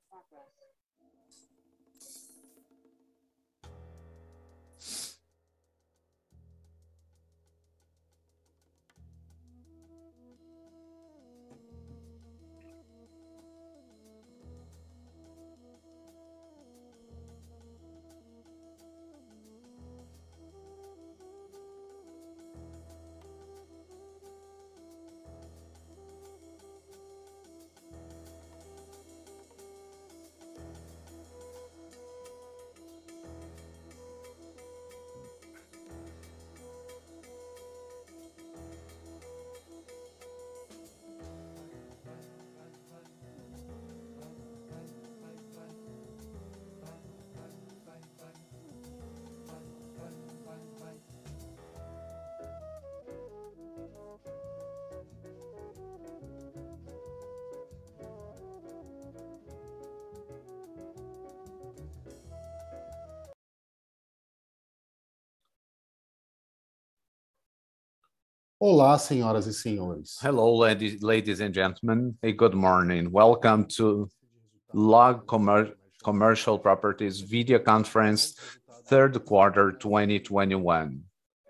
Olá, senhoras e senhores. Hello, ladies and gentlemen. A good morning. Welcome to LOG Commercial Properties Video Conference, third quarter 2021.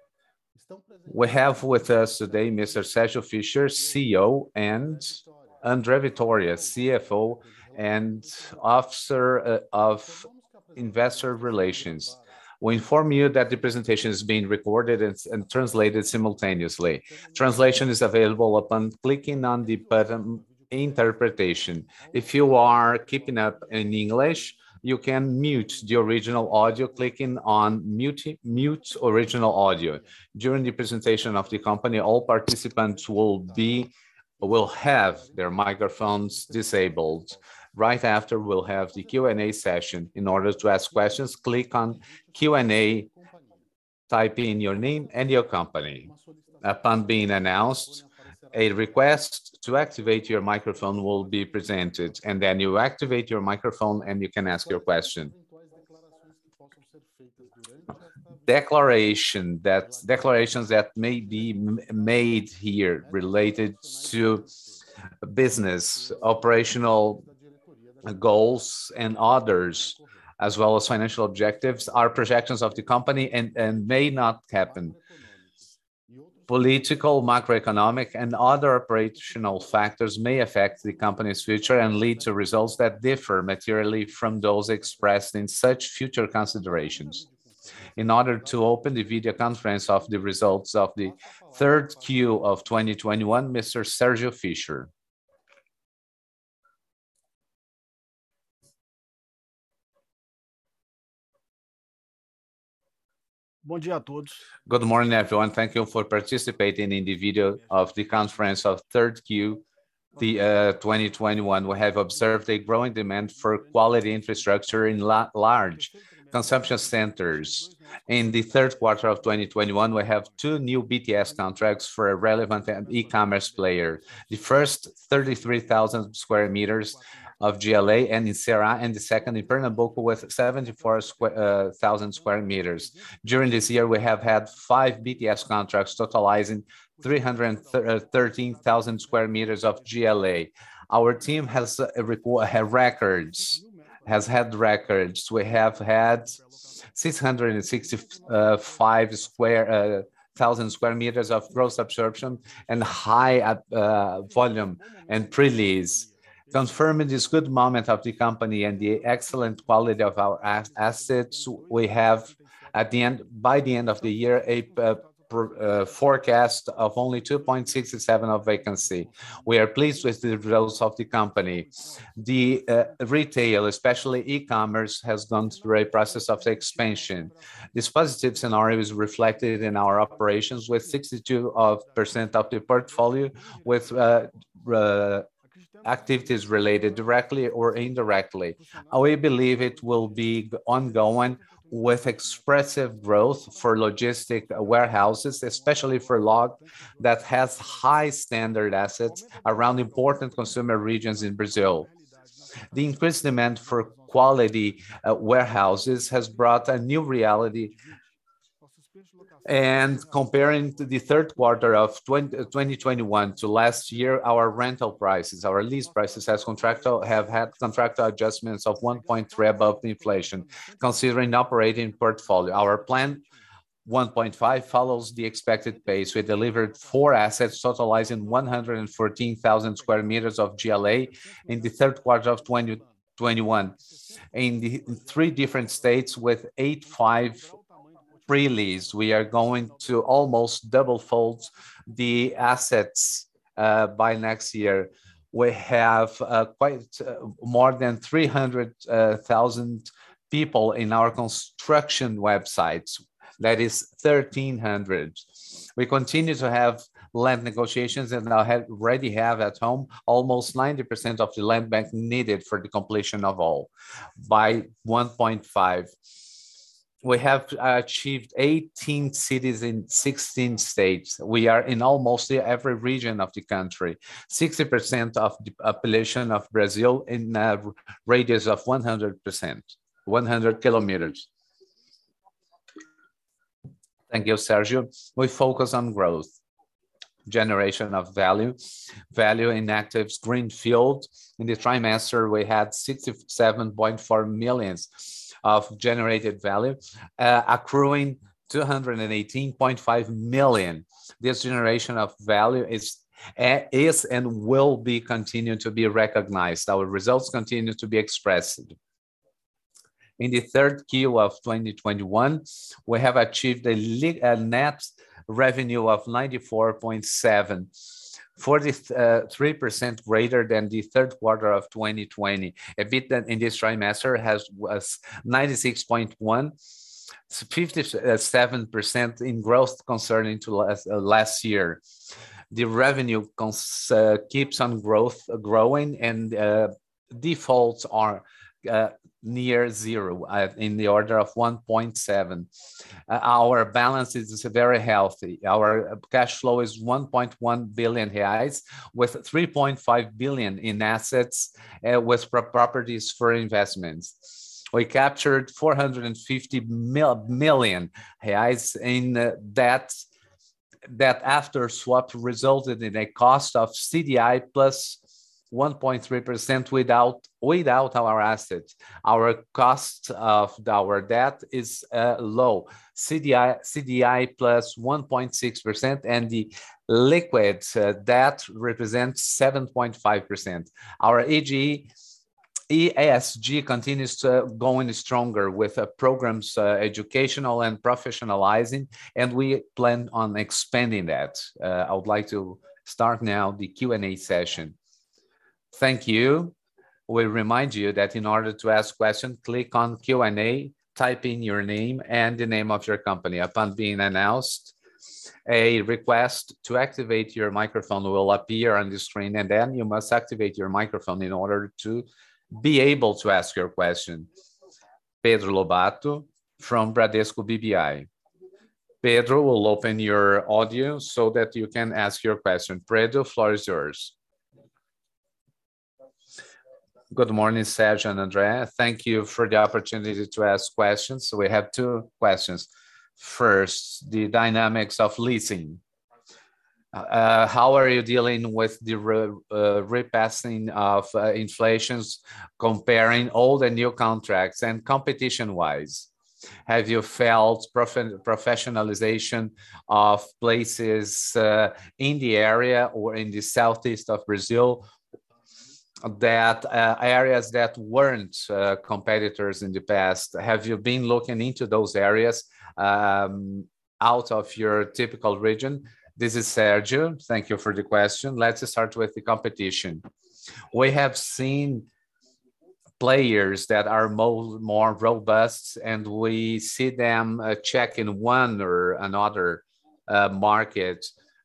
We have with us today Mr. Sérgio Fischer, CEO, and André Vitória, CFO and Officer of Investor Relations. We inform you that the presentation is being recorded and translated simultaneously. Translation is available upon clicking on the button Interpretation. If you are keeping up in English, you can mute the original audio clicking on mute original audio. During the presentation of the company, all participants will have their microphones disabled. Right after, we'll have the Q&A session. In order to ask questions, click on Q&A, type in your name and your company. Upon being announced, a request to activate your microphone will be presented, and then you activate your microphone and you can ask your question. Declarations that may be made here related to business, operational goals, and others, as well as financial objectives, are projections of the company and may not happen. Political, macroeconomic, and other operational factors may affect the company's future and lead to results that differ materially from those expressed in such future considerations. In order to open the video conference of the results of the third Q of 2021, Mr. Sérgio Fischer. Good morning, everyone. Thank you for participating in the video of the conference of third Q 2021. We have observed a growing demand for quality infrastructure in large consumption centers. In the third quarter of 2021, we have two new BTS contracts for a relevant e-commerce player. The first, 33,000 square meters of GLA and in Ceará, and the second in Pernambuco with 74,000 square meters. During this year, we have had 5 BTS contracts totalizing 313,000 square meters of GLA. Our team has had records. We have had 665,000 square meters of gross absorption and high volume and pre-lease. Confirming this good moment of the company and the excellent quality of our assets, we have by the end of the year a forecast of only 2.67% of vacancy. We are pleased with the results of the company. The retail, especially e-commerce, has gone through a process of expansion. This positive scenario is reflected in our operations with 62% of the portfolio with activities related directly or indirectly. We believe it will be ongoing with expressive growth for logistic warehouses, especially for LOG that has high standard assets around important consumer regions in Brazil. The increased demand for quality warehouses has brought a new reality And comparing to the third quarter of 2021 to last year, our rental prices, our lease prices have had contractual adjustments of 1.3 above the inflation, considering operating portfolio. Our plan 1.5 follows the expected pace. We delivered 4 assets totalizing 114,000 square meters of GLA in the third quarter of 2021 in 3 different states with 85 pre-lease. We are going to almost double-fold the assets by next year. We have more than 300,000 people in our construction websites. That is 1,300. We continue to have land negotiations and now already have at home almost 90% of the land bank needed for the completion of all by 1.5. We have achieved 18 cities in 16 states. We are in almost every region of the country. 60% of the population of Brazil in a radius of 100 kilometers. Thank you, Sergio. We focus on growth, generation of value in actives greenfield. In the trimester, we had 67.4 million of generated value, accruing 218.5 million. This generation of value is and will be continued to be recognized. Our results continue to be expressed. In the third Q of 2021, we have achieved a net revenue of 94.7, 43% greater than the third quarter of 2020. EBITDA in this trimester was 96.1, 57% in growth concerning to last year. The revenue keeps on growing, and defaults are near zero, in the order of 1.7. Our balance is very healthy. Our cash flow is 1.1 billion reais, with 3.5 billion in assets, with properties for investments. We captured 450 million reais in debt that after swap resulted in a cost of CDI plus 1.3% without our assets. Our cost of our debt is low, CDI plus 1.6%, and the liquid debt represents 7.5%. Our ESG continues to going stronger with programs educational and professionalizing, and we plan on expanding that. I would like to start now the Q&A session. Thank you. We remind you that in order to ask questions, click on Q&A, type in your name and the name of your company. Upon being announced, a request to activate your microphone will appear on the screen, and then you must activate your microphone in order to be able to ask your question. Pedro Lobato from Bradesco BBI. Pedro will open your audio so that you can ask your question. Pedro, floor is yours. Good morning, Sergio and Andrea. Thank you for the opportunity to ask questions. So we have 2 questions. First, the dynamics of leasing. How are you dealing with the repassing of inflations, comparing old and new contracts, and competition-wise? Have you felt professionalization of places in the area or in the southeast of Brazil, that areas that weren't competitors in the past? Have you been looking into those areas out of your typical region? This is Sergio. Thank you for the question. Let's start with the competition. We have seen players that are more robust, and we see them checking one or another market.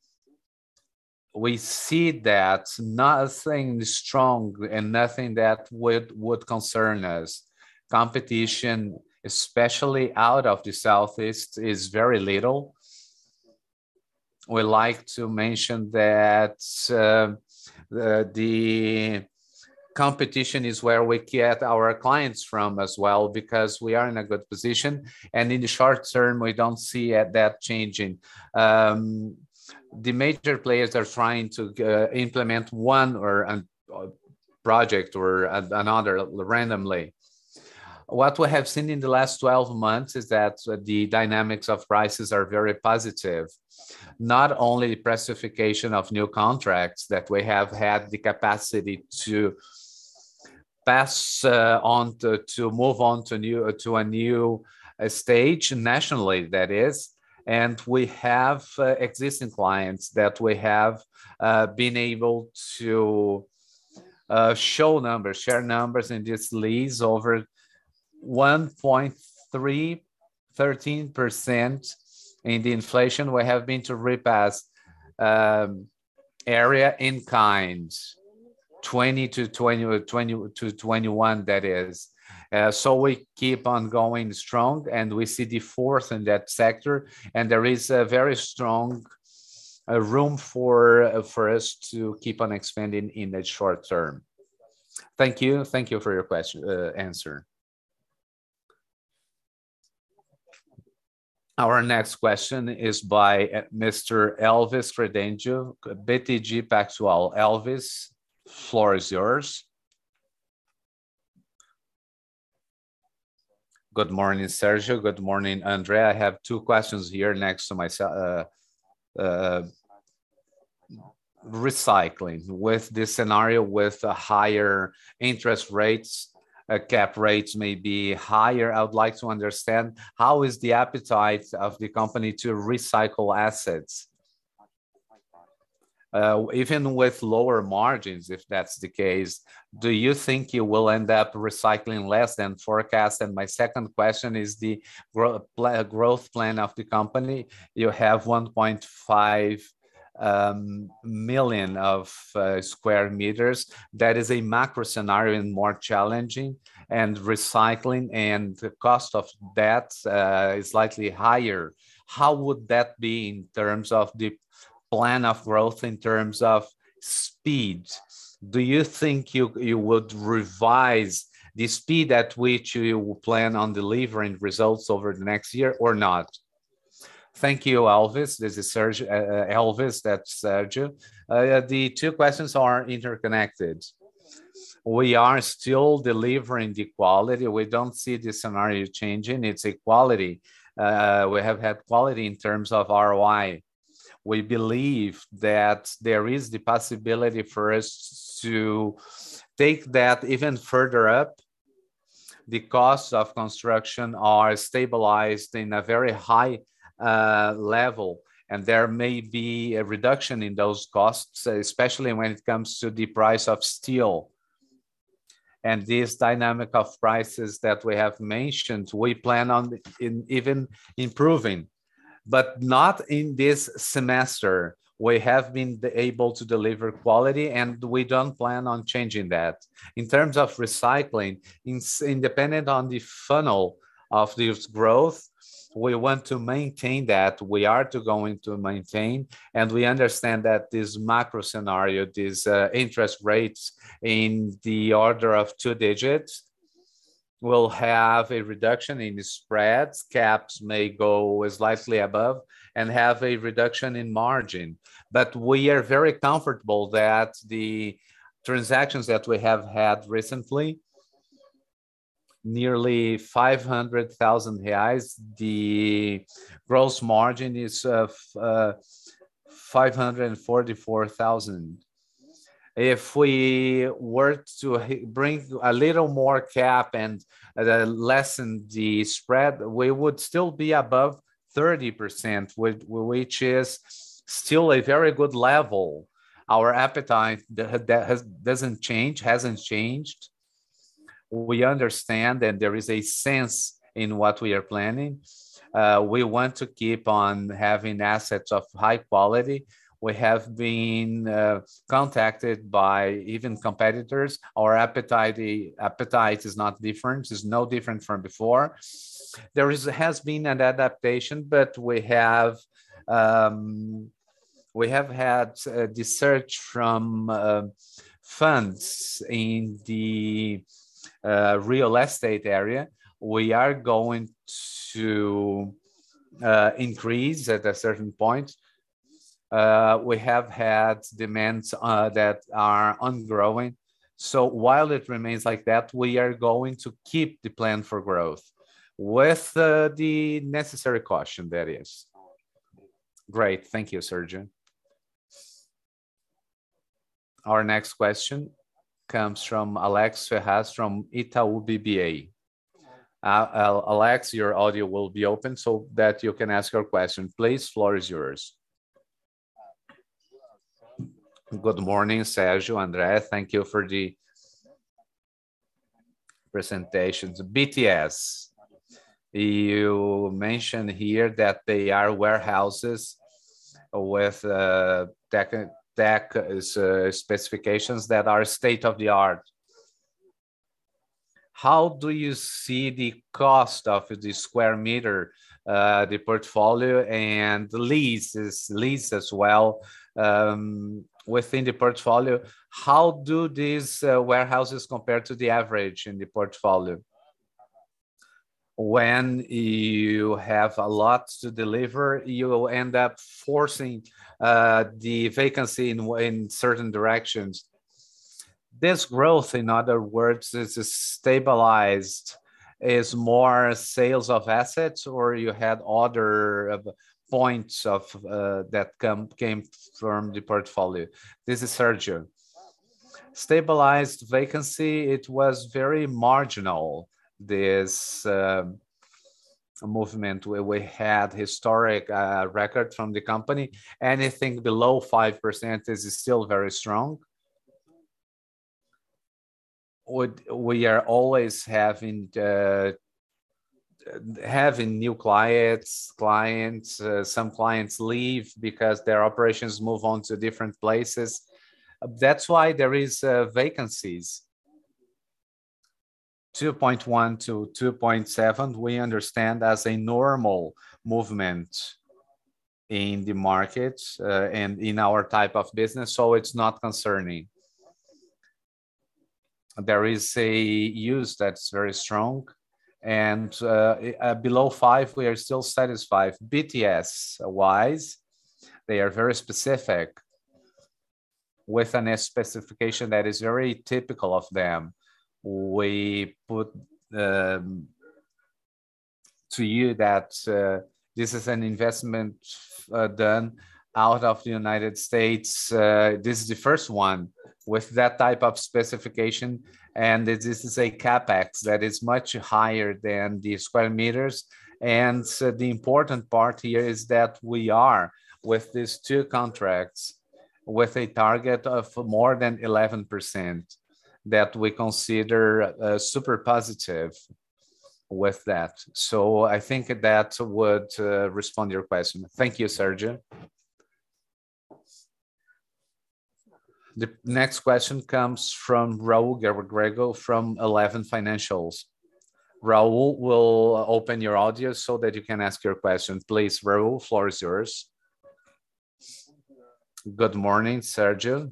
We see that nothing strong and nothing that would concern us. Competition, especially out of the Southeast, is very little. We like to mention that the competition is where we get our clients from as well, because we are in a good position. And in the short term, we don't see that changing. The major players are trying to implement one or a project or another randomly. What we have seen in the last 12 months is that the dynamics of prices are very positive. Not only the pricification of new contracts that we have had the capacity to pass on to move on to a new stage nationally, that is, and we have existing clients that we have been able to share numbers in this lease over 1.3, 13% in the inflation. We have been to repass area in kind, 20 to 21, that is. So we keep on going strong, and we see the fourth in that sector, and there is a very strong room for us to keep on expanding in the short term. Thank you for your question answer. Our next question is by Mr. Elvis Credendio, BTG Pactual. Elvis, floor is yours. Good morning, Sergio. Good morning, Andre. I have two questions here next to myself. Recycling, with this scenario with higher interest rates, cap rates may be higher. I would like to understand, how is the appetite of the company to recycle assets? Even with lower margins, if that's the case, do you think you will end up recycling less than forecast? And my second question is the growth plan of the company. You have 1.5 million of square meters. That is a macro scenario and more challenging, and recycling and the cost of that is slightly higher. How would that be in terms of the plan of growth, in terms of speed? Do you think you would revise the speed at which you plan on delivering results over the next year or not? Thank you, Elvis. This is Sergio. Elvis, that's Sergio. The two questions are interconnected. We are still delivering the quality. We don't see the scenario changing. It's a quality. We have had quality in terms of ROI. We believe that there is the possibility for us to take that even further up. The costs of construction are stabilized in a very high level, and there may be a reduction in those costs, especially when it comes to the price of steel. And this dynamic of prices that we have mentioned, we plan on even improving, but not in this semester. We have been able to deliver quality, and we don't plan on changing that. In terms of recycling, independent on the funnel of this growth, we want to maintain that. We are going to maintain, and we understand that this macro scenario, these interest rates in the order of 2 digits, will have a reduction in the spreads. Caps may go slightly above and have a reduction in margin. But we are very comfortable that the transactions that we have had recently, nearly 500,000 reais. The gross margin is 544,000. If we were to bring a little more cap and lessen the spread, we would still be above 30%, which is still a very good level. Our appetite hasn't changed. We understand, and there is a sense in what we are planning. We want to keep on having assets of high quality. We have been contacted by even competitors. Our appetite is not different, is no different from before. There has been an adaptation, but we have had the search from funds in the real estate area, we are going to increase at a certain point. We have had demands that are ongoing. So while it remains like that, we are going to keep the plan for growth with the necessary caution, that is. Great, thank you, Sergio. Our next question comes from Alex Ferraz from Itaú BBA. Alex, your audio will be open so that you can ask your question. Please, floor is yours. Good morning, Sergio, André. Thank you for the presentations. BTS, you mentioned here that they are warehouses with tech specifications that are state-of-the-art. How do you see the cost of the square meter, the portfolio, and the lease as well within the portfolio? How do these warehouses compare to the average in the portfolio? When you have a lot to deliver, you will end up forcing the vacancy in certain directions. This growth, in other words, is stabilized, is more sales of assets, or you had other points of that came from the portfolio? This is Sergio. Stabilized vacancy, it was very marginal. This movement where we had historic record from the company. Anything below 5% is still very strong. We are always having new clients. Some clients leave because their operations move on to different places. That's why there is vacancies. 2.1 to 2.7, we understand as a normal movement in the market and in our type of business, so it's not concerning. There is a use that's very strong, and below 5, we are still satisfied. BTS wise, they are very specific with an specification that is very typical of them. We put to you that this is an investment done out of the United States. This is the first one with that type of specification, and this is a capex that is much higher than the square meters. And the important part here is that we are with these two contracts with a target of more than 11%. That we consider super positive with that. So I think that would respond to your question. Thank you, Sergio. The next question comes from Raul Grego from 11 Financials. Raul will open your audio so that you can ask your question. Please, Raul, floor is yours. Good morning, Sergio.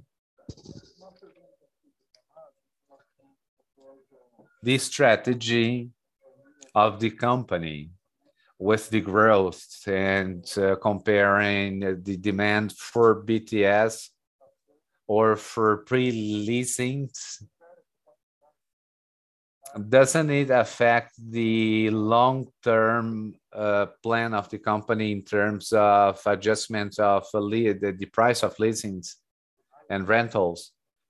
The strategy of the company with the growth and comparing the demand for BTS or for pre-leasing, doesn't it affect the long-term plan of the company in terms of adjustment of the price of leasings and rentals?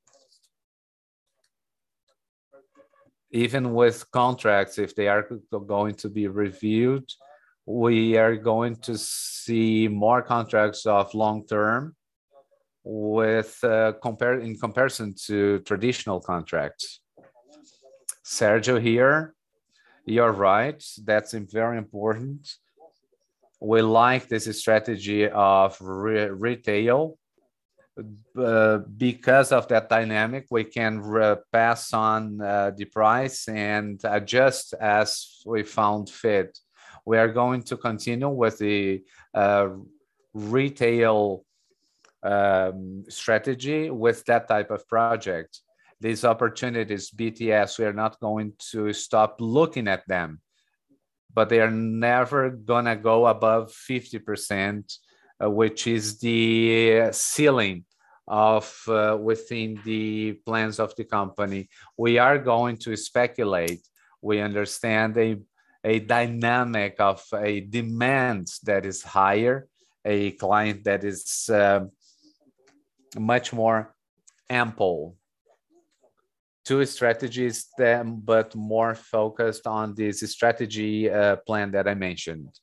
Even with contracts, if they are going to be reviewed, we are going to see more contracts of long term with in comparison to traditional contracts. Sergio here, you're right, that's very important. We like this strategy of retail. Because of that dynamic, we can pass on the price and adjust as we found fit. We are going to continue with the retail strategy with that type of project. These opportunities, BTS, we are not going to stop looking at them, but they are never gonna go above 50%, which is the ceiling of within the plans of the company. We are going to speculate. We understand a dynamic of a demand that is higher, a client that is much more ample. Two strategies, but more focused on this strategy plan that I mentioned.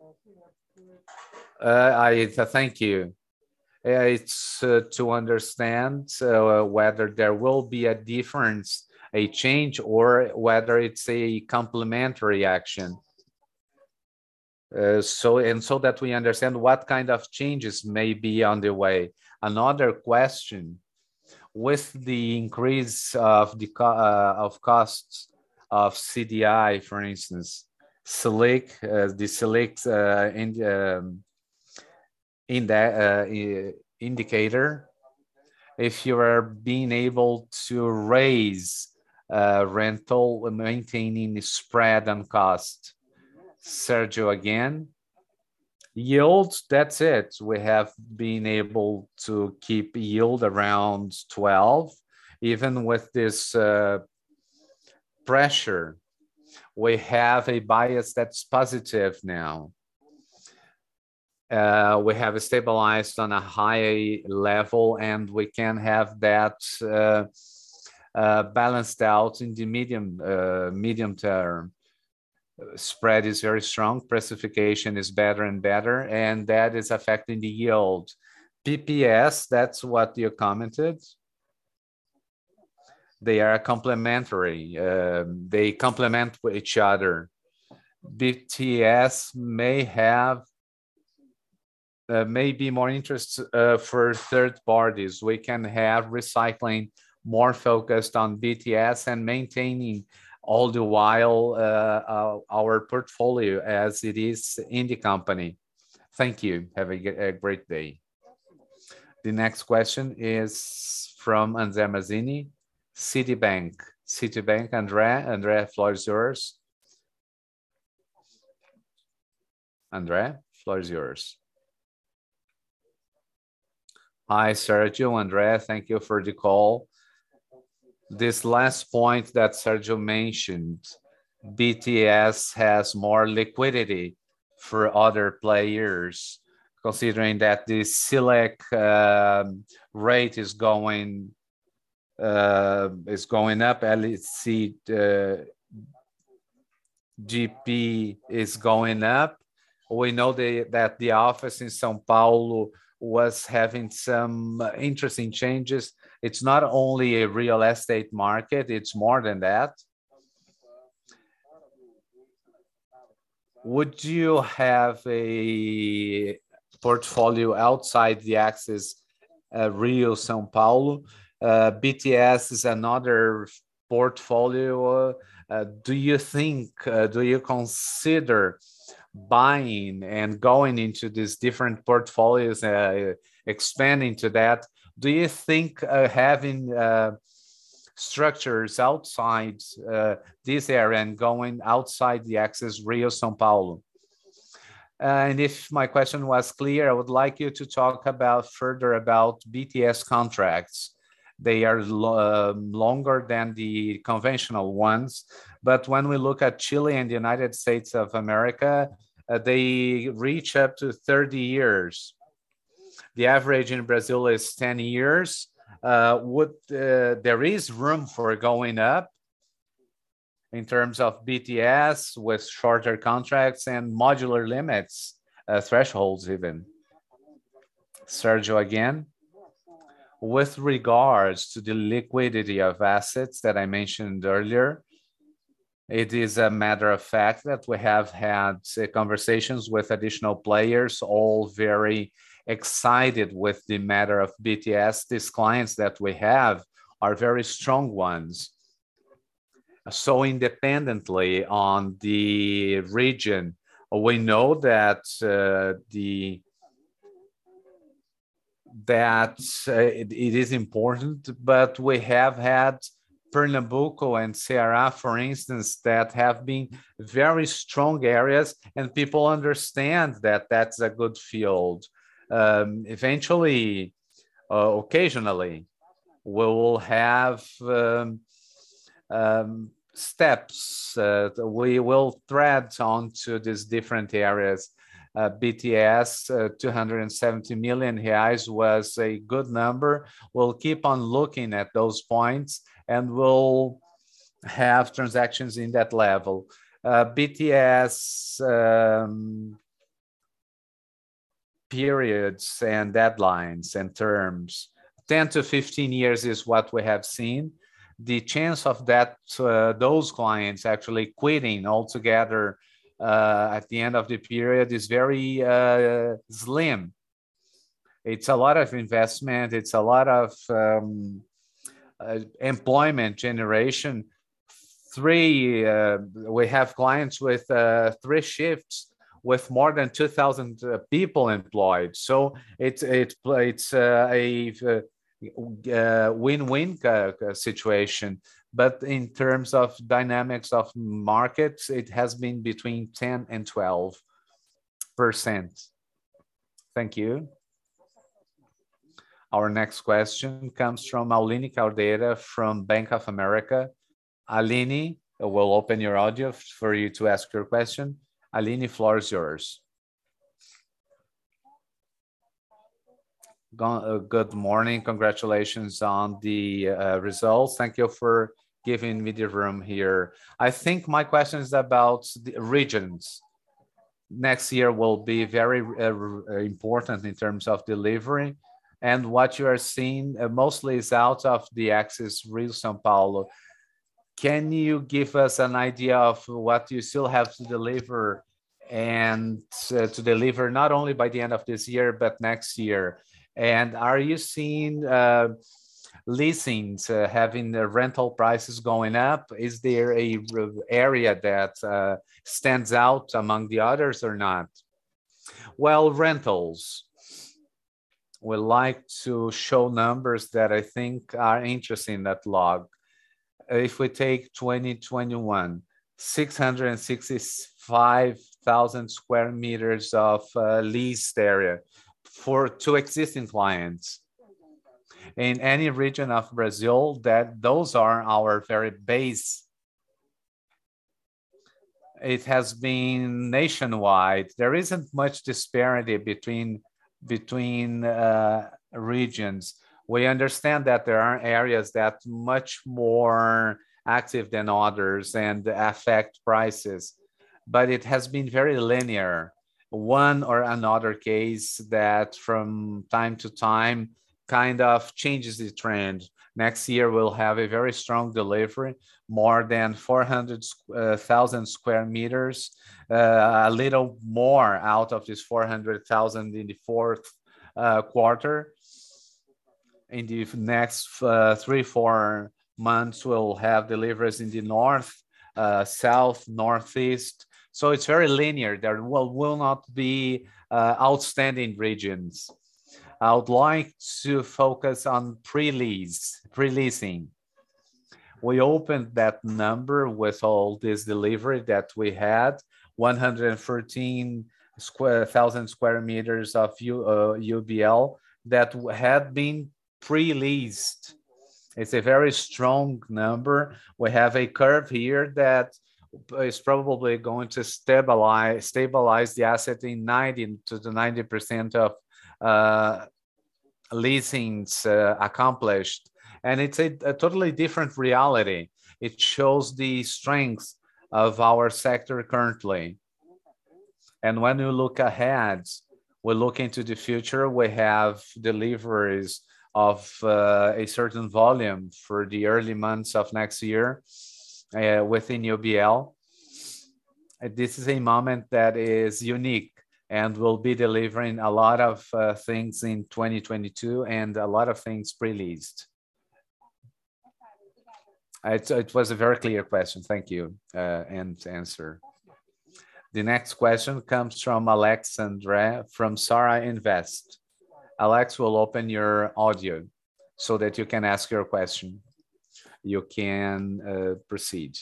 I thank you. It's to understand whether there will be a difference, a change, or whether it's a complementary action. So that we understand what kind of changes may be on the way. Another question, with the increase of the costs of CDI, for instance, Selic, the Selic indicator, if you are being able to raise rental, maintaining the spread on cost. Sergio again. Yield, that's it. We have been able to keep yield around 12, even with this pressure. We have a bias that's positive now. We have stabilized on a high level, and we can have that balanced out in the medium term. Spread is very strong, precipitation is better and better, and that is affecting the yield. PPS, that's what you commented. They are complementary. They complement each other. BTS may be more interest for third parties. We can have recycling more focused on BTS and maintaining all the while our portfolio as it is in the company. Thank you. Have a great day. The next question is from André Mazzini, Citibank. Citibank, André, floor is yours. André, floor is yours. Hi, Sergio, André, thank you for the call. This last point that Sergio mentioned, BTS has more liquidity for other players, considering that the Selic rate is going up. LEC GP is going up. We know that the office in São Paulo was having some interesting changes. It's not only a real estate market, it's more than that. Would you have a portfolio outside the axis Rio, São Paulo? BTS is another portfolio. Do you consider buying and going into these different portfolios, expanding to that? Do you think having structures outside this area and going outside the axis Rio, São Paulo? And if my question was clear, I would like you to talk further about BTS contracts. They are longer than the conventional ones, but when we look at Chile and the United States of America, they reach up to 30 years. The average in Brazil is 10 years. There is room for going up in terms of BTS with shorter contracts and modular limits, thresholds even. Sergio again. With regards to the liquidity of assets that I mentioned earlier, it is a matter of fact that we have had conversations with additional players, all very excited with the matter of BTS. These clients that we have are very strong ones. So independently on the region, we know that that it is important, but we have had Pernambuco and Ceará, for instance, that have been very strong areas, and people understand that that's a good field. Eventually, occasionally, we will have steps. We will thread onto these different areas. BTS, 270 million reais was a good number. We'll keep on looking at those points and we'll have transactions in that level. BTS periods and deadlines and terms, 10 to 15 years is what we have seen. The chance of that those clients actually quitting altogether at the end of the period is very slim. It's a lot of investment. It's a lot of employment generation. We have clients with 3 shifts with more than 2,000 people employed. So it's a win-win situation. But in terms of dynamics of markets, it has been between 10 and 12%. Thank you. Our next question comes from Aline Caldeira from Bank of America. Aline, we'll open your audio for you to ask your question. Aline, floor is yours. Good morning. Congratulations on the results. Thank you for giving me the room here. I think my question is about the regions. Next year will be very important in terms of delivery. And what you are seeing mostly is out of the axis Rio-São Paulo. Can you give us an idea of what you still have to deliver and to deliver not only by the end of this year, but next year? And are you seeing leasings having the rental prices going up? Is there a area that stands out among the others or not? Well, rentals. We like to show numbers that I think are interesting in that log. If we take 2021, 665,000 square meters of leased area for 2 existing clients. In any region of Brazil, those are our very base. It has been nationwide. There isn't much disparity between regions. We understand that there are areas that much more active than others and affect prices, but it has been very linear. One or another case that from time to time kind of changes the trend. Next year, we'll have a very strong delivery, more than 400,000 square meters, a little more out of this 400,000 in the fourth quarter. In the next 3-4 months, we'll have deliveries in the north, south, northeast. So it's very linear. There will not be outstanding regions. I would like to focus on pre-leasing. We opened that number with all this delivery that we had, 113,000 square meters of UBL that had been pre-leased. It's a very strong number. We have a curve here that is probably going to stabilize the asset in 90 to 90% of leasings accomplished. And it's a totally different reality. It shows the strength of our sector currently. And when we look ahead, we look into the future, we have deliveries of a certain volume for the early months of next year within UBL. This is a moment that is unique and we'll be delivering a lot of things in 2022 and a lot of things pre-leased. It was a very clear question. Thank you and answer. The next question comes from Alexandre from Sara Invest. Alex will open your audio so that you can ask your question. You can proceed.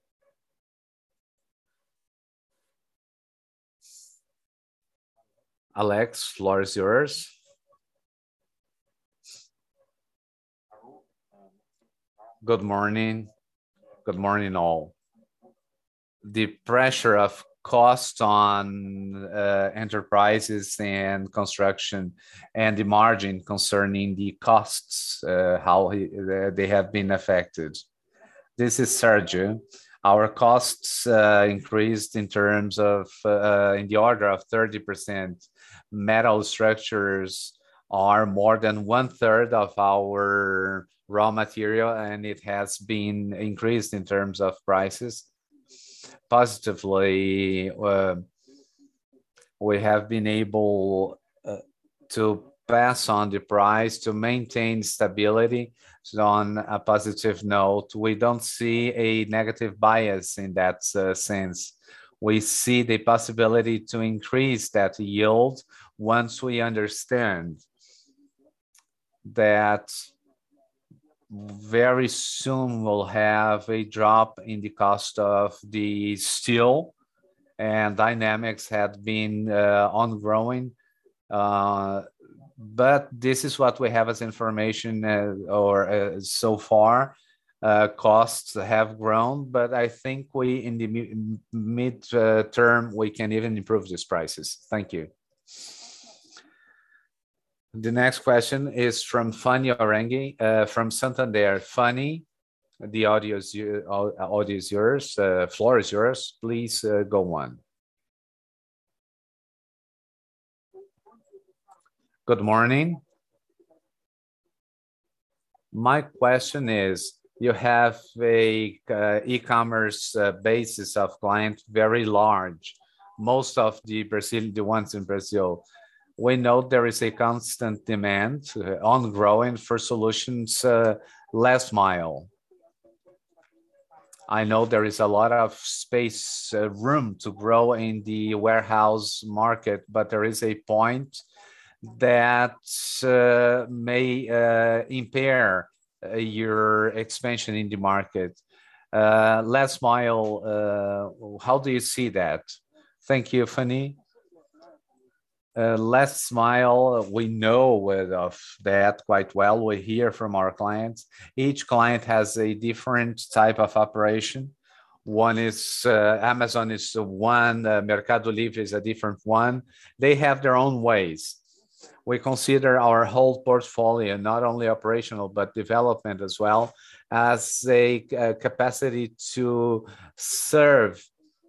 Alex, floor is yours. Good morning. Good morning, all. The pressure of cost on enterprises and construction and the margin concerning the costs, how they have been affected. This is Sergio. Our costs increased in terms of, in the order of 30%. Metal structures are more than 1/3 of our raw material, and it has been increased in terms of prices. Positively, we have been able to pass on the price to maintain stability. So on a positive note, we don't see a negative bias in that sense. We see the possibility to increase that yield once we understand that very soon we'll have a drop in the cost of the steel, and dynamics had been ongoing. But this is what we have as information so far. Costs have grown, but I think we in the mid term, we can even improve these prices. Thank you. The next question is from Fanny Orengi from Santander. Fanny, the audio is yours. Floor is yours. Please go on. Good morning. My question is, you have a e-commerce basis of clients very large. Most of the ones in Brazil. We know there is a constant demand ongoing for solutions last mile. I know there is a lot of space, room to grow in the warehouse market, but there is a point that may impair your expansion in the market. Last mile, how do you see that? Thank you, Fanny. Last mile, we know of that quite well. We hear from our clients. Each client has a different type of operation. One is Amazon is one, Mercado Livre is a different one. They have their own ways. We consider our whole portfolio, not only operational, but development as well, as a capacity to serve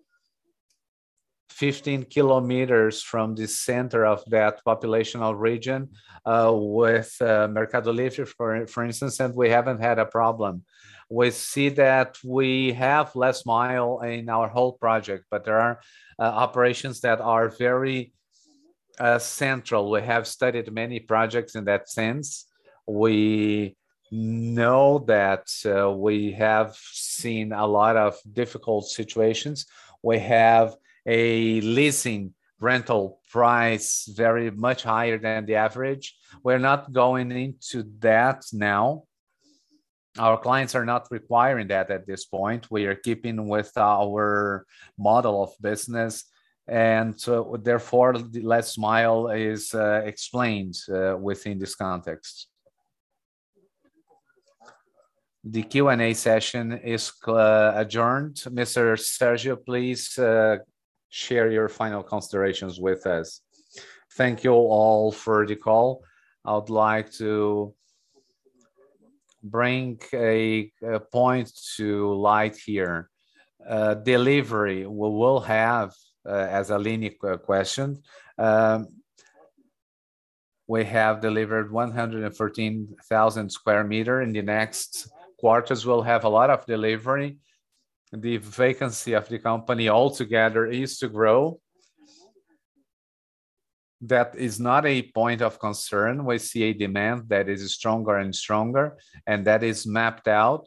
15 kilometers from the center of that populational region with Mercado Livre, for instance, and we haven't had a problem. We see that we have last mile in our whole project, but there are operations that are very central. We have studied many projects in that sense. We know that we have seen a lot of difficult situations. We have a leasing rental price very much higher than the average. We're not going into that now. Our clients are not requiring that at this point. We are keeping with our model of business, and so therefore the last mile is explained within this context. The Q&A session is adjourned. Mr. Sergio, please share your final considerations with us. Thank you all for the call. I would like to bring a point to light here. Delivery, we will have, as Aline question, we have delivered 114,000 square meters. In the next quarters, we'll have a lot of delivery. The vacancy of the company altogether is to grow. That is not a point of concern. We see a demand that is stronger and stronger, and that is mapped out.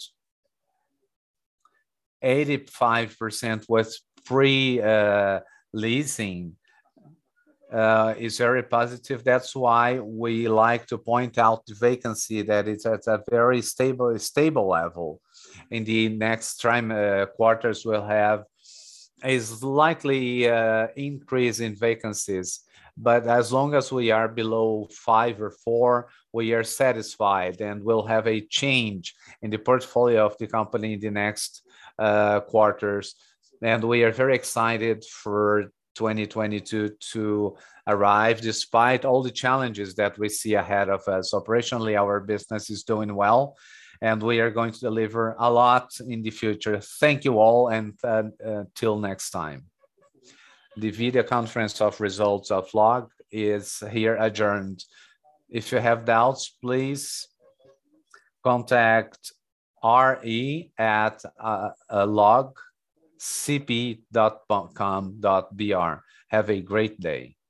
85% with free leasing is very positive. That's why we like to point out the vacancy, that it's at a very stable level. In the next quarters, we'll have a slightly increase in vacancies, but as long as we are below 5 or 4, we are satisfied, and we'll have a change in the portfolio of the company in the next quarters. And we are very excited for 2022 to arrive, despite all the challenges that we see ahead of us. Operationally, our business is doing well, and we are going to deliver a lot in the future. Thank you all, and till next time. The video conference of results of LOG is here adjourned. If you have doubts, please contact re@logcp.com.br. Have a great day.